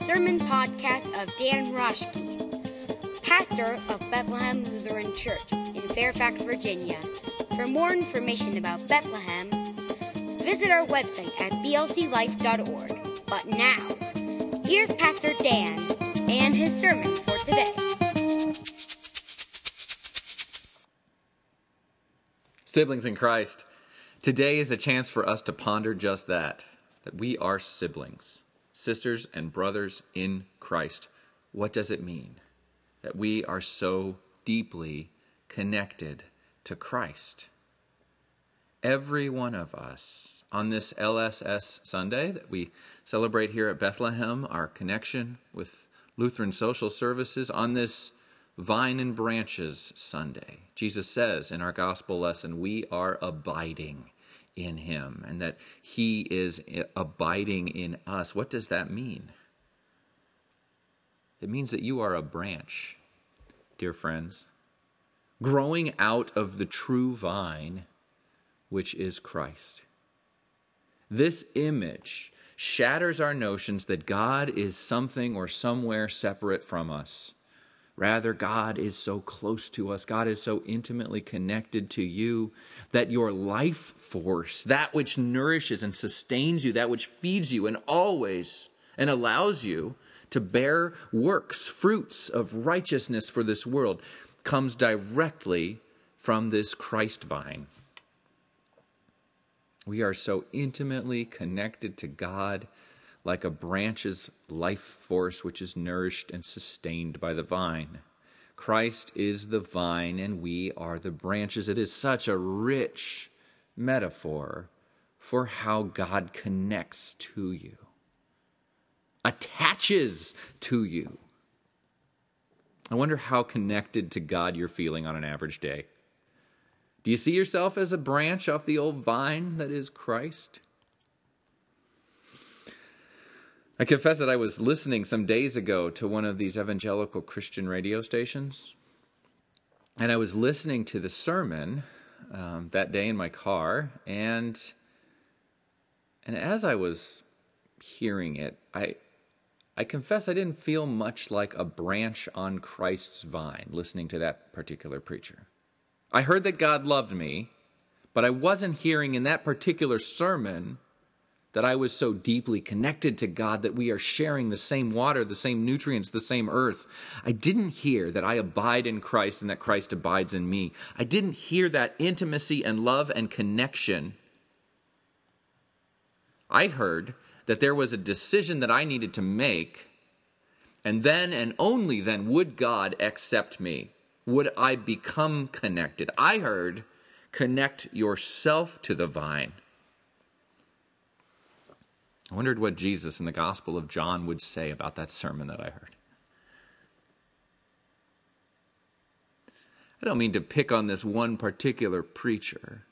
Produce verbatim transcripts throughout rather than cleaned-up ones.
sermon podcast of Dan Roschke, pastor of Bethlehem Lutheran Church in Fairfax, Virginia. For more information about Bethlehem, visit our website at b l c life dot org. But now, here's Pastor Dan and his sermon for today. Siblings in Christ, today is a chance for us to ponder just that, that we are siblings, sisters and brothers in Christ. What does it mean that we are so deeply connected to Christ? Every one of us on this L S S Sunday that we celebrate here at Bethlehem, our connection with Lutheran Social Services, on this Vine and Branches Sunday, Jesus says in our gospel lesson, we are abiding in him and that he is abiding in us. What does that mean? It means that you are a branch, dear friends, growing out of the true vine, which is Christ. This image shatters our notions that God is something or somewhere separate from us. Rather, God is so close to us, God is so intimately connected to you that your life force, that which nourishes and sustains you, that which feeds you and always and allows you to bear works, fruits of righteousness for this world, comes directly from this Christ vine. We are so intimately connected to God, like a branch's life force which is nourished and sustained by the vine. Christ is the vine and we are the branches. It is such a rich metaphor for how God connects to you, attaches to you. I wonder how connected to God you're feeling on an average day. Do you see yourself as a branch off the old vine that is Christ? I confess that I was listening some days ago to one of these evangelical Christian radio stations, and I was listening to the sermon um, that day in my car, and and as I was hearing it, I I confess I didn't feel much like a branch on Christ's vine listening to that particular preacher. I heard that God loved me, but I wasn't hearing in that particular sermon that I was so deeply connected to God that we are sharing the same water, the same nutrients, the same earth. I didn't hear that I abide in Christ and that Christ abides in me. I didn't hear that intimacy and love and connection. I heard that there was a decision that I needed to make, and then and only then would God accept me. Would I become connected? I heard, connect yourself to the vine. I wondered what Jesus in the Gospel of John would say about that sermon that I heard. I don't mean to pick on this one particular preacher,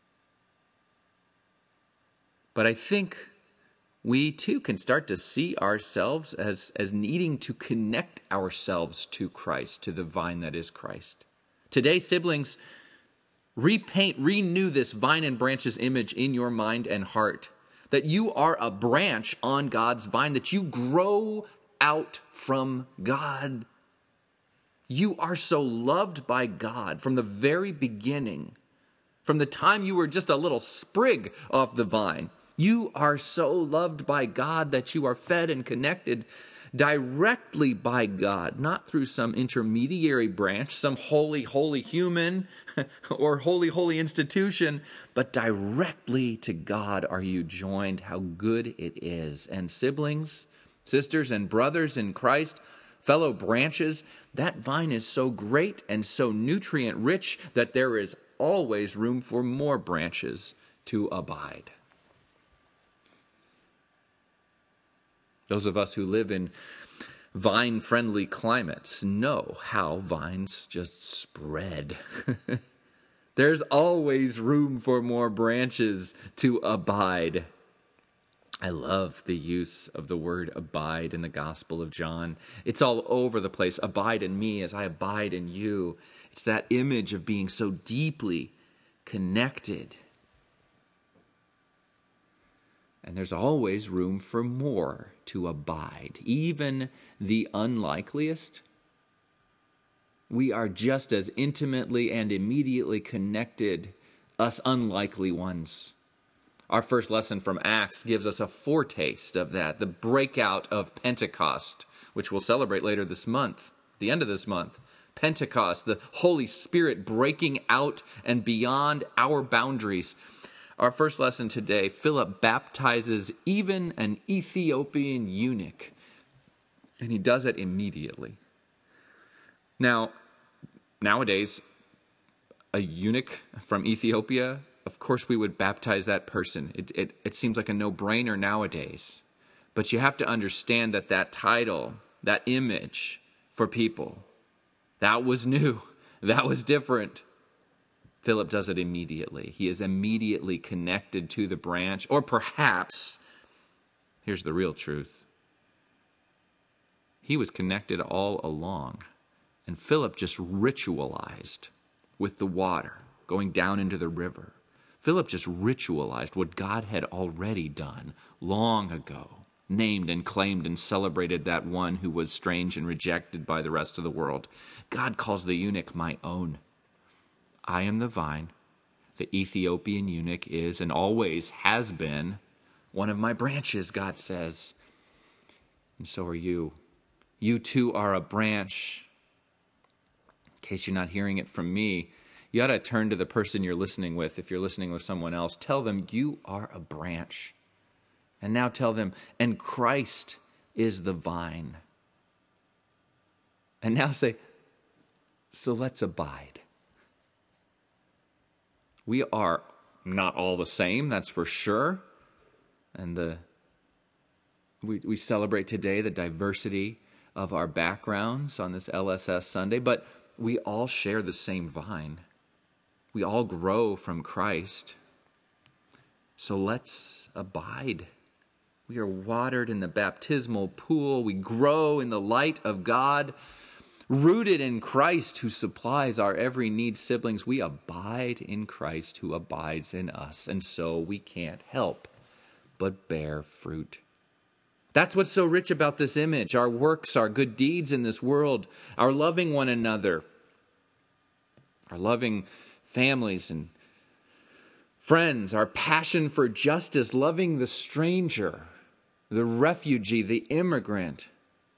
but I think we too can start to see ourselves as, as needing to connect ourselves to Christ, to the vine that is Christ. Today, siblings, repaint, renew this vine and branches image in your mind and heart, that you are a branch on God's vine, that you grow out from God. You are so loved by God from the very beginning, from the time you were just a little sprig off the vine. You are so loved by God that you are fed and connected directly by God, not through some intermediary branch, some holy, holy human or holy, holy institution, but directly to God are you joined. How good it is. And siblings, sisters and brothers in Christ, fellow branches, that vine is so great and so nutrient rich that there is always room for more branches to abide. Those of us who live in vine-friendly climates know how vines just spread. There's always room for more branches to abide. I love the use of the word abide in the Gospel of John. It's all over the place. Abide in me as I abide in you. It's that image of being so deeply connected. And there's always room for more to abide. Even the unlikeliest, we are just as intimately and immediately connected, us unlikely ones. Our first lesson from Acts gives us a foretaste of that, the breakout of Pentecost, which we'll celebrate later this month, the end of this month. Pentecost, the Holy Spirit breaking out and beyond our boundaries. Our first lesson today, Philip baptizes even an Ethiopian eunuch, and he does it immediately. Now, nowadays, a eunuch from Ethiopia, of course we would baptize that person. It, it, it seems like a no-brainer nowadays. But you have to understand that that title, that image for people, that was new. That was different. Philip does it immediately. He is immediately connected to the branch. Or perhaps, here's the real truth, he was connected all along. And Philip just ritualized with the water going down into the river. Philip just ritualized what God had already done long ago, named and claimed and celebrated that one who was strange and rejected by the rest of the world. God calls the eunuch my own. I am the vine. The Ethiopian eunuch is and always has been one of my branches, God says. And so are you. You too are a branch. In case you're not hearing it from me, you ought to turn to the person you're listening with. If you're listening with someone else, tell them you are a branch. And now tell them, and Christ is the vine. And now say, so let's abide. We are not all the same, that's for sure. And the we, we celebrate today the diversity of our backgrounds on this L S S Sunday, but we all share the same vine. We all grow from Christ. So let's abide. We are watered in the baptismal pool. We grow in the light of God. Rooted in Christ who supplies our every need, siblings, we abide in Christ who abides in us. And so we can't help but bear fruit. That's what's so rich about this image. Our works, our good deeds in this world, our loving one another, our loving families and friends, our passion for justice, loving the stranger, the refugee, the immigrant,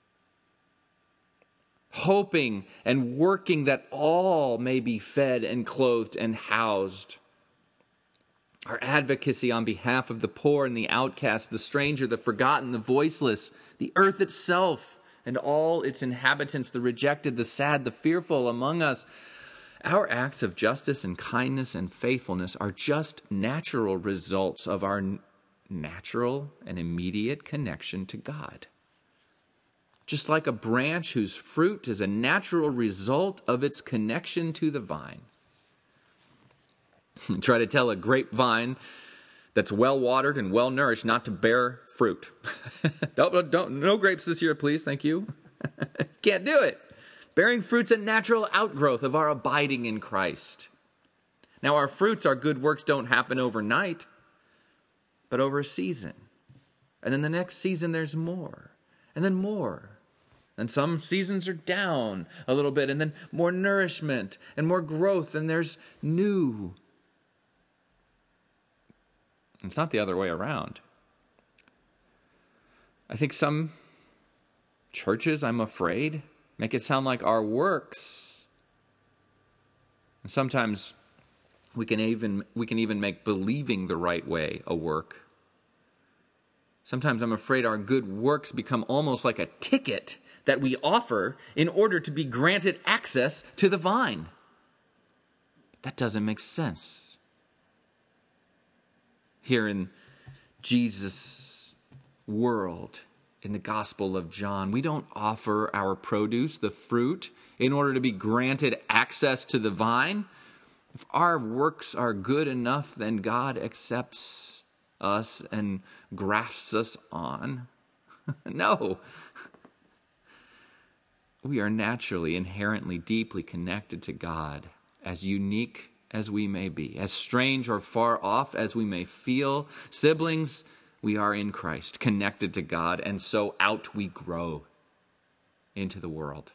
hoping and working that all may be fed and clothed and housed. Our advocacy on behalf of the poor and the outcast, the stranger, the forgotten, the voiceless, the earth itself and all its inhabitants, the rejected, the sad, the fearful among us. Our acts of justice and kindness and faithfulness are just natural results of our natural and immediate connection to God. Just like a branch whose fruit is a natural result of its connection to the vine. Try to tell a grapevine that's well-watered and well-nourished not to bear fruit. don't, don't, no grapes this year, please, thank you. Can't do it. Bearing fruit's a natural outgrowth of our abiding in Christ. Now, our fruits, our good works don't happen overnight, but over a season. And then the next season, there's more, and then more. And some seasons are down a little bit, and then more nourishment and more growth, and there's new. It's not the other way around. I think some churches, I'm afraid, make it sound like our works. And sometimes we can even we can even make believing the right way a work. Sometimes I'm afraid our good works become almost like a ticket that we offer in order to be granted access to the vine. That doesn't make sense. Here in Jesus' world, in the Gospel of John, we don't offer our produce, the fruit, in order to be granted access to the vine. If our works are good enough, then God accepts us and grafts us on. No. We are naturally, inherently, deeply connected to God, as unique as we may be, as strange or far off as we may feel. Siblings, we are in Christ, connected to God, and so out we grow into the world.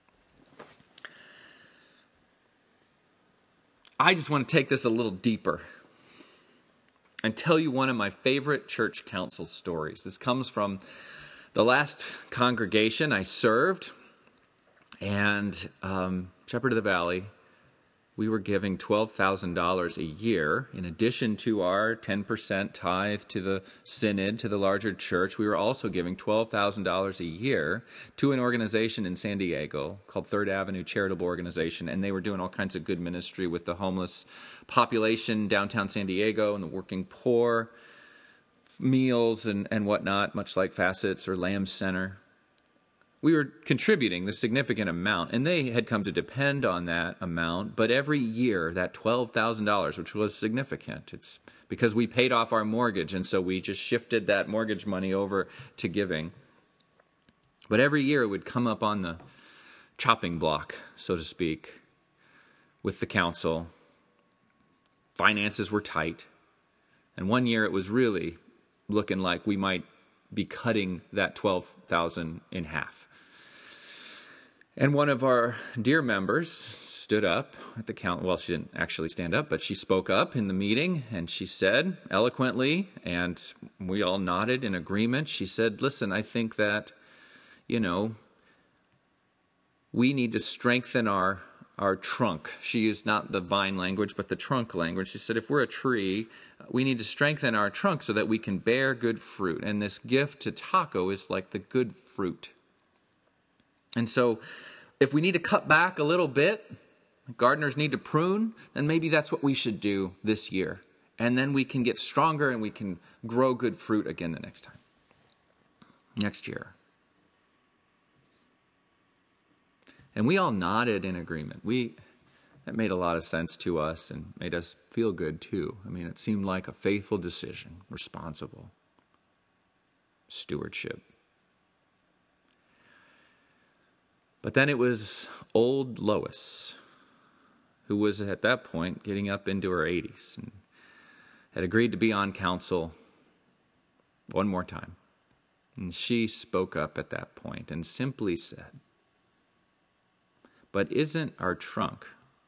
I just want to take this a little deeper and tell you one of my favorite church council stories. This comes from the last congregation I served, and um, Shepherd of the Valley, we were giving twelve thousand dollars a year. In addition to our ten percent tithe to the synod, to the larger church, we were also giving twelve thousand dollars a year to an organization in San Diego called Third Avenue Charitable Organization, and they were doing all kinds of good ministry with the homeless population downtown San Diego and the working poor, meals and, and whatnot, much like Facets or Lamb's Center. We were contributing the significant amount, and they had come to depend on that amount. But every year, that twelve thousand dollars, which was significant, it's because we paid off our mortgage, and so we just shifted that mortgage money over to giving. But every year, it would come up on the chopping block, so to speak, with the council. Finances were tight. And one year, it was really looking like we might be cutting that twelve thousand dollars in half. And one of our dear members stood up at the count. Well, she didn't actually stand up, but she spoke up in the meeting, and she said eloquently, and we all nodded in agreement. She said, listen, I think that, you know, we need to strengthen our our trunk. She used not the vine language, but the trunk language. She said, if we're a tree, we need to strengthen our trunk so that we can bear good fruit. And this gift to Taco is like the good fruit. And so if we need to cut back a little bit, gardeners need to prune, then maybe that's what we should do this year. And then we can get stronger and we can grow good fruit again the next time, next year. And we all nodded in agreement. We that made a lot of sense to us and made us feel good too. I mean, it seemed like a faithful decision, responsible stewardship. But then it was old Lois, who was at that point getting up into her eighties and had agreed to be on council one more time. And she spoke up at that point and simply said, but isn't our trunk,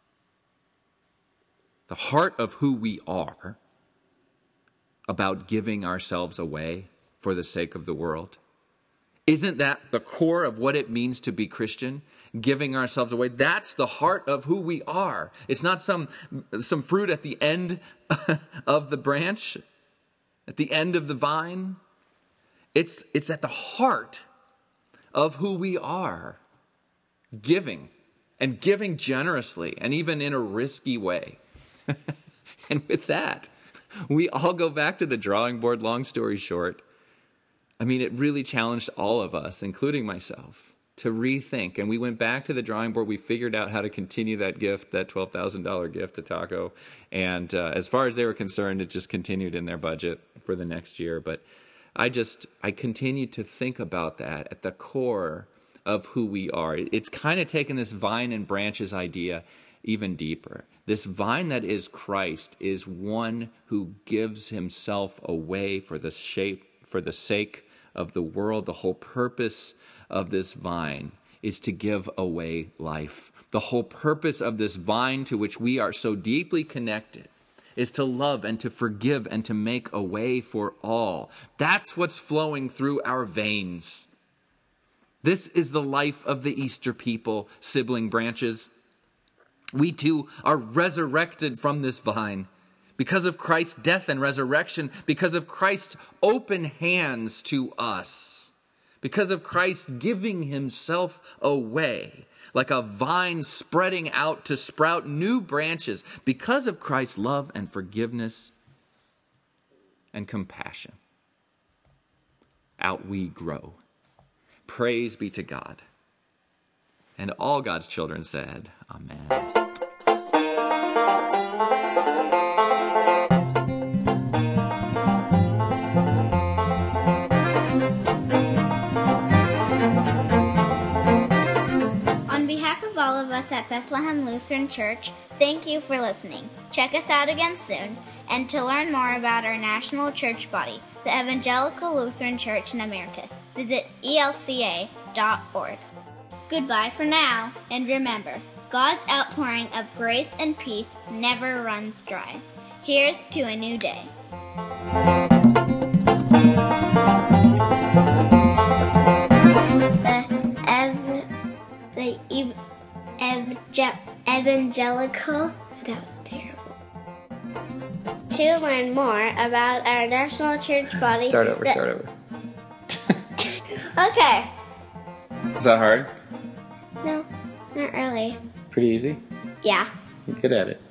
the heart of who we are, about giving ourselves away for the sake of the world? Isn't that the core of what it means to be Christian? Giving ourselves away. That's the heart of who we are. It's not some, some fruit at the end of the branch, at the end of the vine. It's, it's at the heart of who we are. Giving. And giving generously, and even in a risky way. And with that, we all go back to the drawing board, long story short. I mean, it really challenged all of us, including myself, to rethink. And we went back to the drawing board. We figured out how to continue that gift, that twelve thousand dollars gift to Taco. And uh, as far as they were concerned, it just continued in their budget for the next year. But I just, I continued to think about that at the core of who we are. It's kind of taken this vine and branches idea even deeper. This vine that is Christ is one who gives himself away for the shape, for the sake of the world. The whole purpose of this vine is to give away life. The whole purpose of this vine to which we are so deeply connected is to love and to forgive and to make a way for all. That's what's flowing through our veins. This is the life of the Easter people, sibling branches. We too are resurrected from this vine because of Christ's death and resurrection, because of Christ's open hands to us, because of Christ giving himself away like a vine spreading out to sprout new branches, because of Christ's love and forgiveness and compassion. Out we grow. Praise be to God. And all God's children said, Amen. On behalf of all of us at Bethlehem Lutheran Church, thank you for listening. Check us out again soon. And to learn more about our national church body, the Evangelical Lutheran Church in America. Visit E L C A dot org. Goodbye for now, and remember, God's outpouring of grace and peace never runs dry. Here's to a new day. The, ev- the ev- ev- evangelical, that was terrible. To learn more about our national church body. Start over, that- start over. Okay. Is that hard? No, not really. Pretty easy? Yeah. You're good at it.